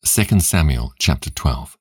2 Samuel chapter 12.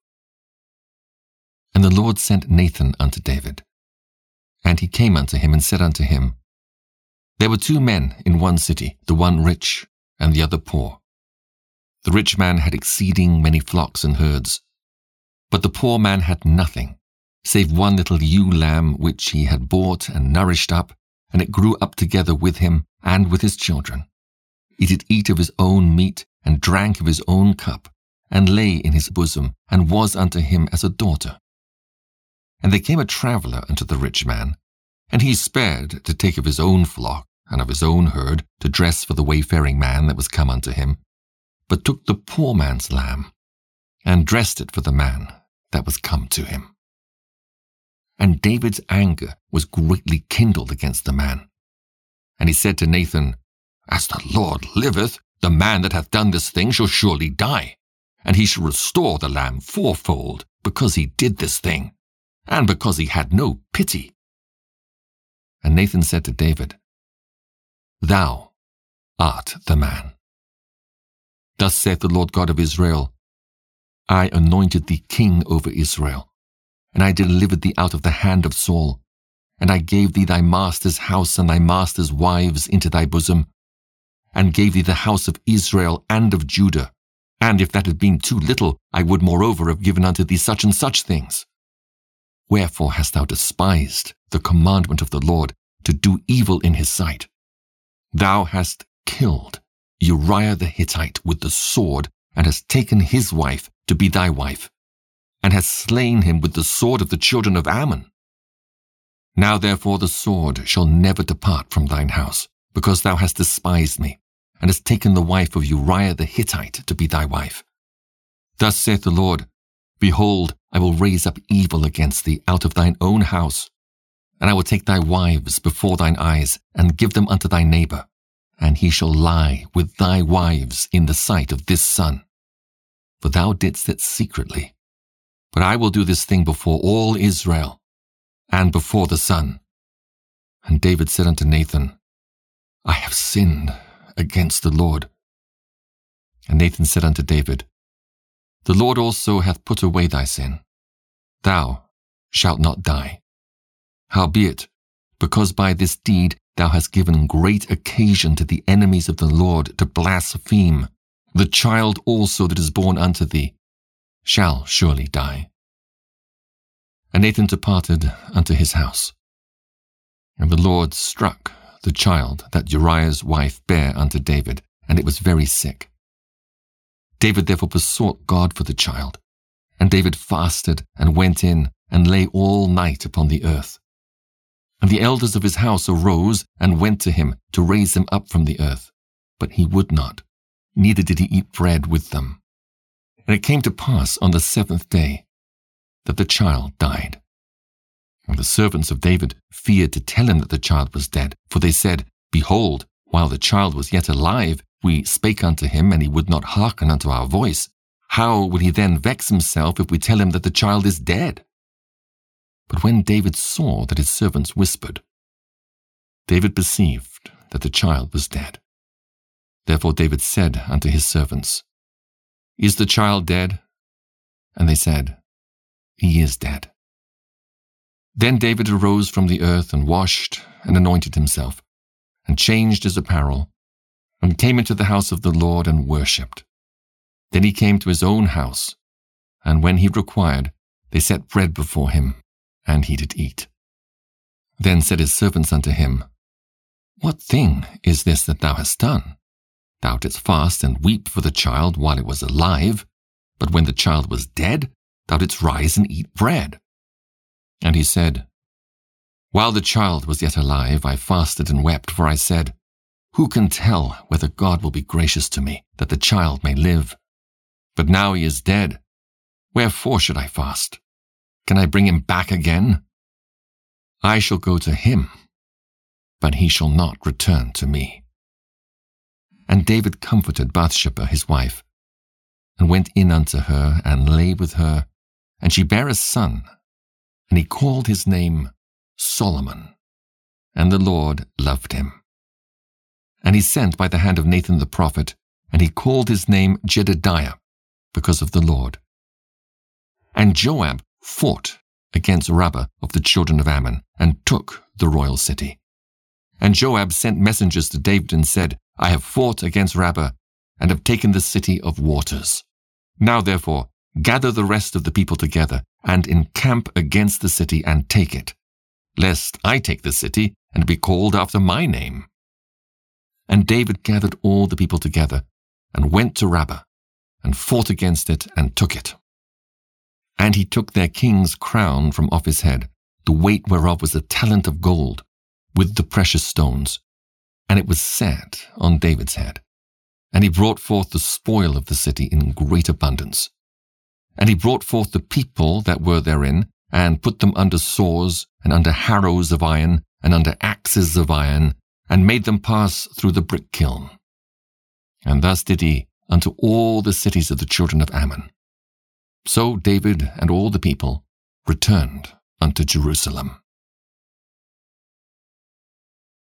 And the Lord sent Nathan unto David. And he came unto him and said unto him, There were 2 men in one city, the one rich and the other poor. The rich man had exceeding many flocks and herds, but the poor man had nothing, save one little ewe lamb which he had bought and nourished up, and it grew up together with him and with his children. It did eat of his own meat, and drank of his own cup, and lay in his bosom, and was unto him as a daughter. And there came a traveller unto the rich man, and he spared to take of his own flock and of his own herd to dress for the wayfaring man that was come unto him, but took the poor man's lamb, and dressed it for the man that was come to him. And David's anger was greatly kindled against the man. And he said to Nathan, As the Lord liveth, the man that hath done this thing shall surely die, and he shall restore the lamb 4-fold, because he did this thing, and because he had no pity. And Nathan said to David, Thou art the man. Thus saith the Lord God of Israel, I anointed thee king over Israel, and I delivered thee out of the hand of Saul, and I gave thee thy master's house and thy master's wives into thy bosom, and gave thee the house of Israel and of Judah. And if that had been too little, I would moreover have given unto thee such and such things. Wherefore hast thou despised the commandment of the Lord to do evil in his sight? Thou hast killed Uriah the Hittite with the sword, and hast taken his wife to be thy wife, and hast slain him with the sword of the children of Ammon. Now therefore the sword shall never depart from thine house, because thou hast despised me, and hast taken the wife of Uriah the Hittite to be thy wife. Thus saith the Lord, Behold, I will raise up evil against thee out of thine own house, and I will take thy wives before thine eyes, and give them unto thy neighbor, and he shall lie with thy wives in the sight of this sun. For thou didst it secretly, but I will do this thing before all Israel, and before the sun. And David said unto Nathan, I have sinned against the Lord. And Nathan said unto David, The Lord also hath put away thy sin. Thou shalt not die. Howbeit, because by this deed thou hast given great occasion to the enemies of the Lord to blaspheme, the child also that is born unto thee shall surely die. And Nathan departed unto his house. And the Lord struck the child that Uriah's wife bare unto David, and it was very sick. David therefore besought God for the child, and David fasted and went in and lay all night upon the earth. And the elders of his house arose and went to him to raise him up from the earth, but he would not, neither did he eat bread with them. And it came to pass on the 7th day that the child died. And the servants of David feared to tell him that the child was dead, for they said, Behold, while the child was yet alive, we spake unto him, and he would not hearken unto our voice. How will he then vex himself if we tell him that the child is dead? But when David saw that his servants whispered, David perceived that the child was dead. Therefore David said unto his servants, Is the child dead? And they said, He is dead. Then David arose from the earth and washed and anointed himself, and changed his apparel, and came into the house of the Lord and worshipped. Then he came to his own house, and when he required, they set bread before him, and he did eat. Then said his servants unto him, What thing is this that thou hast done? Thou didst fast and weep for the child while it was alive, but when the child was dead, thou didst rise and eat bread. And he said, While the child was yet alive, I fasted and wept, for I said, Who can tell whether God will be gracious to me, that the child may live? But now he is dead. Wherefore should I fast? Can I bring him back again? I shall go to him, but he shall not return to me. And David comforted Bathsheba his wife, and went in unto her, and lay with her, and she bare a son, and he called his name Solomon, and the Lord loved him. And he sent by the hand of Nathan the prophet, and he called his name Jedediah, because of the Lord. And Joab fought against Rabbah of the children of Ammon, and took the royal city. And Joab sent messengers to David and said, I have fought against Rabbah, and have taken the city of waters. Now therefore, gather the rest of the people together, and encamp against the city, and take it, lest I take the city, and be called after my name. And David gathered all the people together, and went to Rabbah, and fought against it, and took it. And he took their king's crown from off his head, the weight whereof was a talent of gold, with the precious stones, and it was set on David's head. And he brought forth the spoil of the city in great abundance. And he brought forth the people that were therein, and put them under saws, and under harrows of iron, and under axes of iron, and made them pass through the brick kiln. And thus did he unto all the cities of the children of Ammon. So David and all the people returned unto Jerusalem.